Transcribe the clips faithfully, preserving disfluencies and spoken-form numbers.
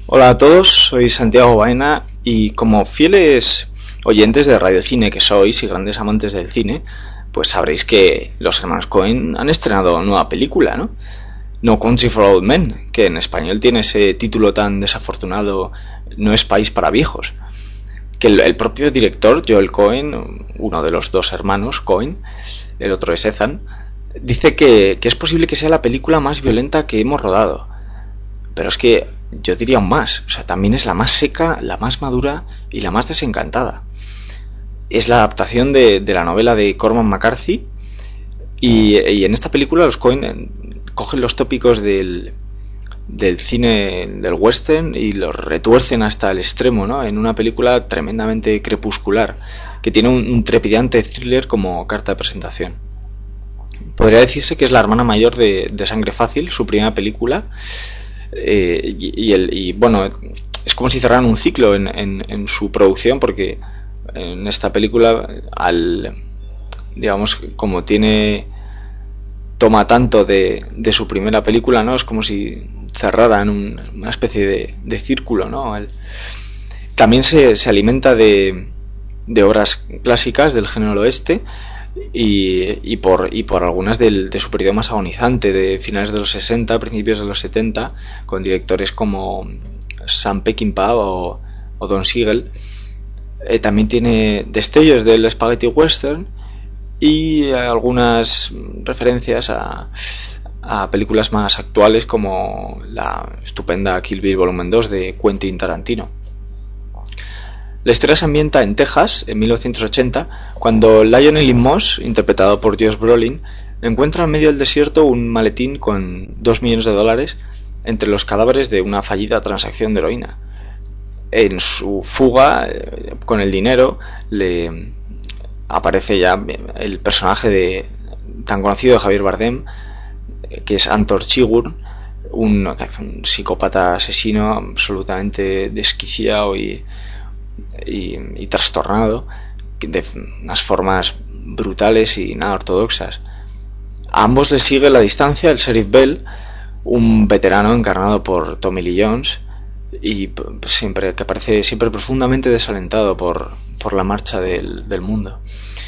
Hola a todos, soy Santiago Baena y como fieles oyentes de Radio Cine que sois y grandes amantes del cine, pues sabréis que los hermanos Coen han estrenado nueva película, ¿no? No Country for Old Men, que en español tiene ese título tan desafortunado, No es país para viejos. Que el, el propio director, Joel Coen, uno de los dos hermanos Coen, el otro es Ethan, dice que, que es posible que sea la película más violenta que hemos rodado. Pero es que yo diría aún más, o sea, también es la más seca, la más madura y la más desencantada. Es la adaptación de, de la novela de Cormac McCarthy y, y en esta película los Coen cogen los tópicos del, del cine del western y los retuercen hasta el extremo, ¿no? En una película tremendamente crepuscular que tiene un, un trepidante thriller como carta de presentación. Podría decirse que es la hermana mayor de, de Sangre Fácil, su primera película. Eh, y, y, el, y bueno, es como si cerraran un ciclo en, en, en su producción, porque en esta película, al digamos, como tiene toma tanto de, de su primera película, ¿no? Es como si cerraran un, una especie de, de círculo, ¿no? El, también se, se alimenta de, de obras clásicas del género oeste. Y, y, por, y por algunas del, de su periodo más agonizante, de finales de los sesenta, principios de los setenta, con directores como Sam Peckinpah o, o Don Siegel. Eh, también tiene destellos del spaghetti western y algunas referencias a, a películas más actuales como la estupenda Kill Bill Volumen dos de Quentin Tarantino. La historia se ambienta en Texas, en mil novecientos ochenta, cuando Lionel Moss, interpretado por Josh Brolin, encuentra en medio del desierto un maletín con dos millones de dólares entre los cadáveres de una fallida transacción de heroína. En su fuga con el dinero le aparece ya el personaje de, tan conocido de Javier Bardem, que es Anton Chigurh, un, un psicópata asesino absolutamente desquiciado y Y, y trastornado, de unas formas brutales y nada ortodoxas. A ambos les sigue la distancia el Sheriff Bell, un veterano encarnado por Tommy Lee Jones y siempre que parece siempre profundamente desalentado por, por la marcha del, del mundo.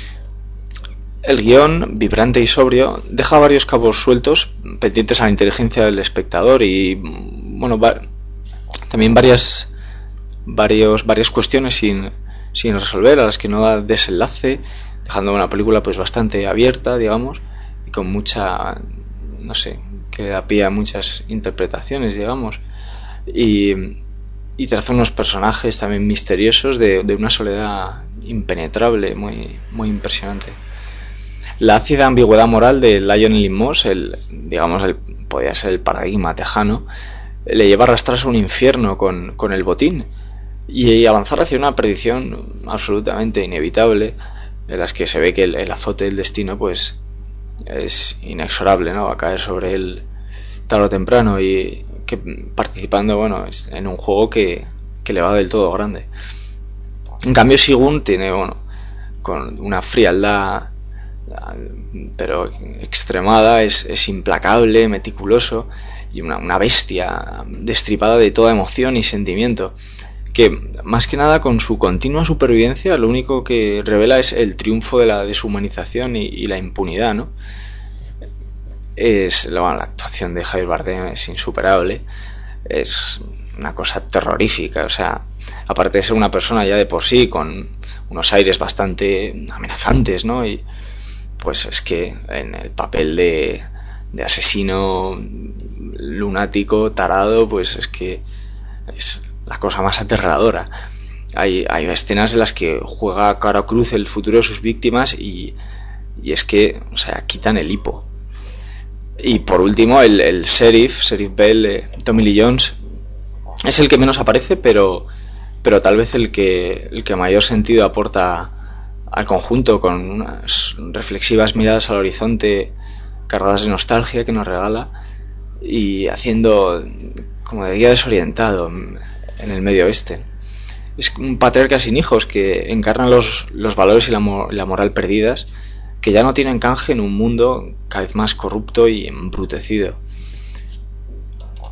El guión, vibrante y sobrio, deja varios cabos sueltos pendientes a la inteligencia del espectador y bueno, va, también varias Varios, varias cuestiones sin, sin resolver, a las que no da desenlace, dejando una película pues bastante abierta, digamos, y con mucha, no sé, que da pie a muchas interpretaciones, digamos, y, y traza unos personajes también misteriosos de, de una soledad impenetrable, muy, muy impresionante. La ácida ambigüedad moral de Lionel Moss, el, digamos, el, podría ser el paradigma tejano, le lleva a arrastrarse a un infierno con, con el botín y avanzar hacia una perdición absolutamente inevitable, en las que se ve que el, el azote del destino pues es inexorable, ¿no? Va a caer sobre él tarde o temprano, y que participando, bueno, en un juego que, que le va del todo grande. En cambio Sigun tiene, bueno, con una frialdad pero extremada, es, es implacable, meticuloso y una, una bestia destripada de toda emoción y sentimiento, que más que nada con su continua supervivencia lo único que revela es el triunfo de la deshumanización y, y la impunidad, ¿no? Es, bueno, la actuación de Javier Bardem es insuperable, es una cosa terrorífica, o sea, aparte de ser una persona ya de por sí con unos aires bastante amenazantes, ¿no? Y pues es que en el papel de, de asesino lunático, tarado, pues es que es la cosa más aterradora. Hay, hay escenas en las que juega cara o cruz el futuro de sus víctimas y, y es que, o sea, quitan el hipo. Y por último, el, el sheriff, Sheriff Bell, eh, Tommy Lee Jones, es el que menos aparece, pero, pero tal vez el que, el que mayor sentido aporta al conjunto, con unas reflexivas miradas al horizonte cargadas de nostalgia que nos regala y haciendo como de guía desorientado en el medio oeste. Es un patriarca sin hijos que encarna los, los valores y la, la moral perdidas, que ya no tienen canje en un mundo cada vez más corrupto y embrutecido.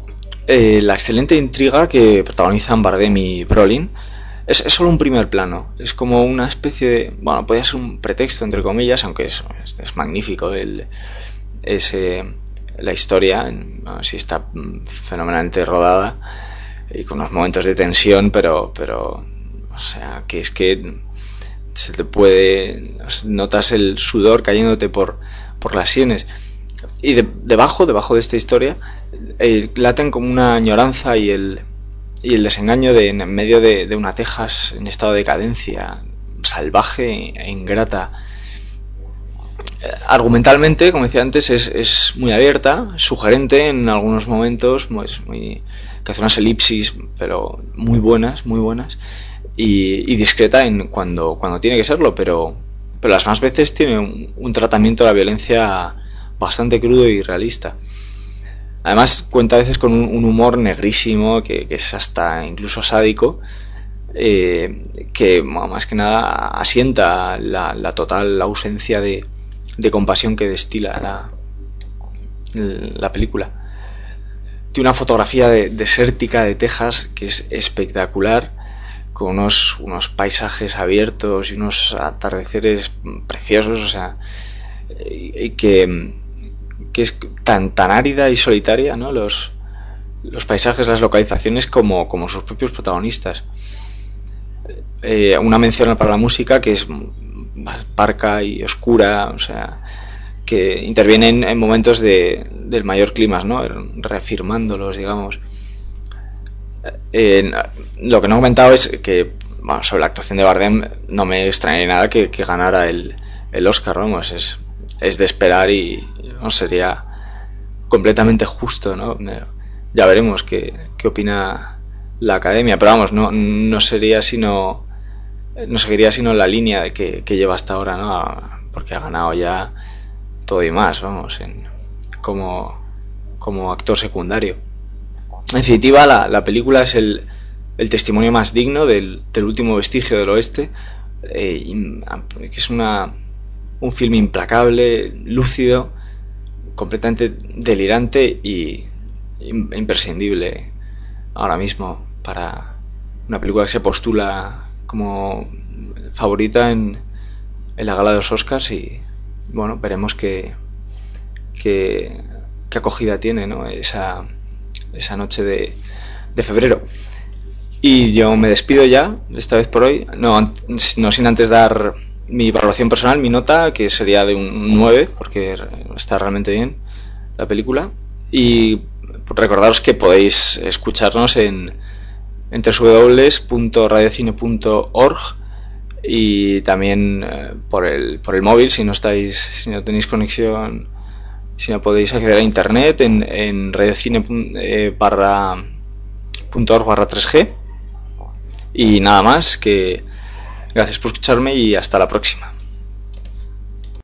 eh, la excelente intriga que protagonizan Bardem y Brolin es, es solo un primer plano, es como una especie de, bueno, puede ser un pretexto entre comillas, aunque es, es, es magnífico el, ese, la historia, bueno, sí está fenomenalmente rodada y con unos momentos de tensión, pero, pero, o sea, que es que se te puede, notas el sudor cayéndote por, por las sienes. Y de, debajo, debajo de esta historia, eh, laten como una añoranza y el, y el desengaño de en medio de, de una Texas en estado de decadencia, salvaje e ingrata. Eh, argumentalmente, como decía antes, es, es muy abierta, sugerente en algunos momentos, pues muy, que hace unas elipsis, pero muy buenas, muy buenas, y, y discreta en cuando, cuando tiene que serlo, pero, pero las más veces tiene un, un tratamiento de la violencia bastante crudo y realista. Además cuenta a veces con un, un humor negrísimo que, que es hasta incluso sádico, eh, que bueno, más que nada asienta la, la total ausencia de, de compasión que destila la, la película. Tiene una fotografía de, desértica de Texas que es espectacular, con unos, unos paisajes abiertos y unos atardeceres preciosos, o sea, y que que es tan tan árida y solitaria, ¿no? Los, los paisajes, las localizaciones como, como sus propios protagonistas. Eh, una mención para la música que es más parca y oscura, o sea, que interviene en, en momentos de, del mayor clima, ¿no? Reafirmándolos, digamos. Eh, lo que no he comentado es que, bueno, sobre la actuación de Bardem no me extrañaría nada que, que ganara el, el Oscar, vamos, es es de esperar y no sería completamente justo, ¿no? Ya veremos qué, qué opina la academia, pero vamos, no, no sería sino no seguiría sino la línea de que, que lleva hasta ahora, ¿no? Porque ha ganado ya todo y más, vamos, en, como, como actor secundario. En definitiva, la, la película es el, el testimonio más digno del, del último vestigio del oeste, eh, que es una un film implacable, lúcido, completamente delirante y imprescindible ahora mismo para una película que se postula como favorita en, en la gala de los Oscars. Y bueno, veremos qué qué, qué acogida tiene, ¿no? esa, esa noche de, de febrero. Y yo me despido ya, esta vez por hoy, no, no sin antes dar mi valoración personal, mi nota, que sería de un nueve, porque está realmente bien la película. Y recordaros que podéis escucharnos en, en doble u doble u doble u punto radiocine punto org y también eh, por el por el móvil, si no estáis, si no tenéis conexión, si no podéis acceder a internet en, en radiocine eh, barra punto org barra tres g. Y nada más, que gracias por escucharme y hasta la próxima.